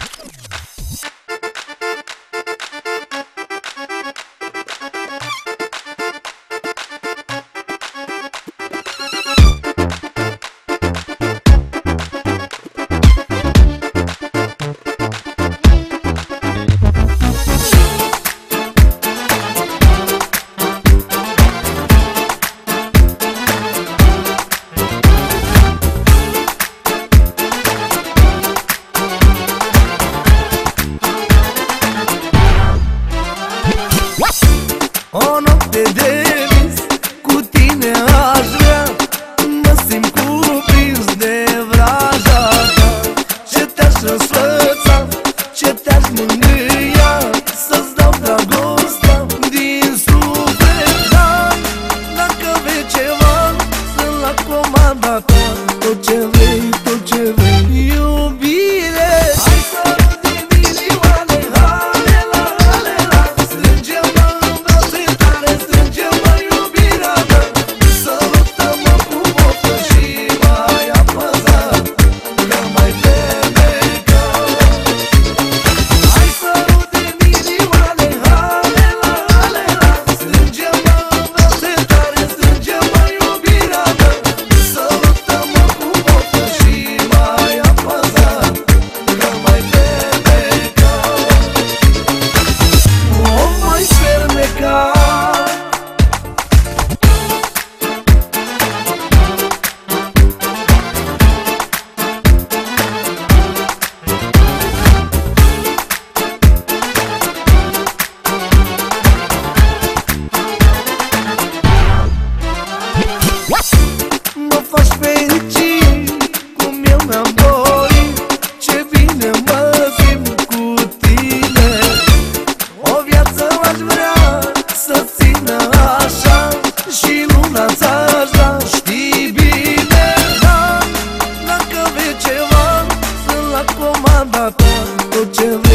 O noapte de vis, cu tine aș vrea, mă simt cuprins de vraja ta. Ce te-aș răsfăța, ce te-aș mângâia, să-ți dau dragostea din suflet. Dar dacă vrei ceva, sunt la comanda ta. Tot ce vrei, tot ce vrei, iubire. Hai să rudem milioane, halela, halela, strângem-mă în brațe tare, strângem-mă iubirea ta. Sărută-mă cu boftă și mai apăsat, că mai fermecat. Hai să rudem milioane, halela, halela, strângem-mă în brațe tare, strângem-mă iubirea ta. Sărută-mă cu boftă și mai apăsat, că mai fermecat. O mai fermecat. Mă faci fericit, cum eu mi-am dorit. Ce bine mă simt cu tine. O viață aș vrea să țină așa, și luna ți-aș da, știi bine. Dar dacă vrei ceva, sunt la comanda ta. Tot ce vrei